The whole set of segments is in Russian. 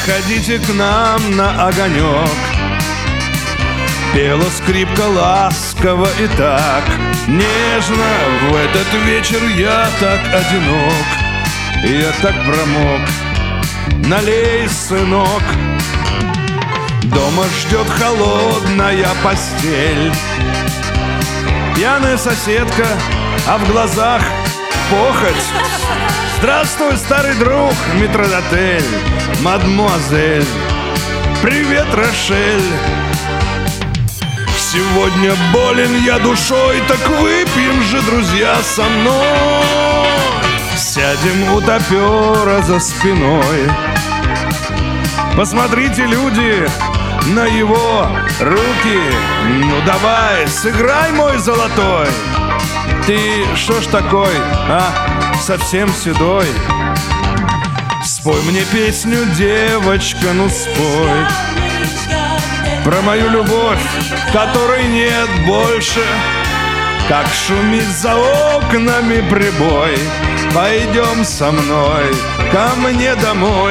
Заходите к нам на огонек. Пела скрипка ласково и так нежно. В этот вечер я так одинок, я так промок. Налей, сынок. Дома ждет холодная постель. Пьяная соседка, а в глазах похоть. Здравствуй, старый друг, метрдотель, мадемуазель. Привет, Рошель. Сегодня болен я душой, так выпьем же, друзья, со мной. Сядем у топера за спиной. Посмотрите, люди, на его руки. Ну давай, сыграй, мой золотой. Ты шо ж такой, а? Совсем седой. Спой мне песню, девочка, ну спой про мою любовь, которой нет больше. Как шумит за окнами прибой. Пойдем со мной ко мне домой.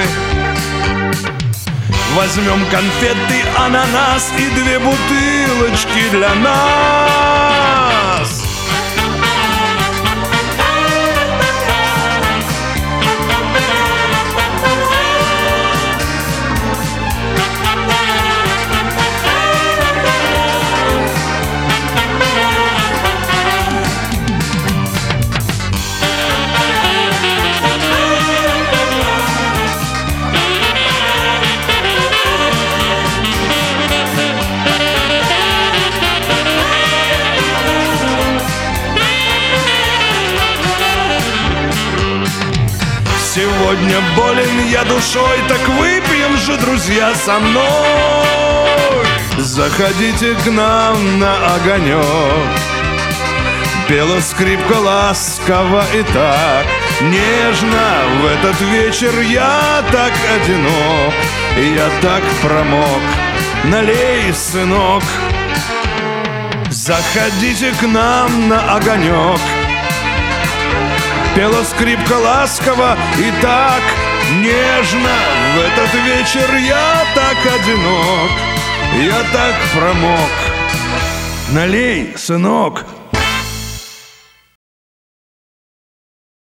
Возьмем конфеты, ананас и 2 бутылочки для нас. Сегодня болен я душой, так выпьем же, друзья, со мной. Заходите к нам на огонек. Пела скрипка ласково и так нежно. В этот вечер я так одинок, я так промок. Налей, сынок. Заходите к нам на огонек. Пела скрипка ласково и так нежно. В этот вечер я так одинок, я так промок. Налей, сынок.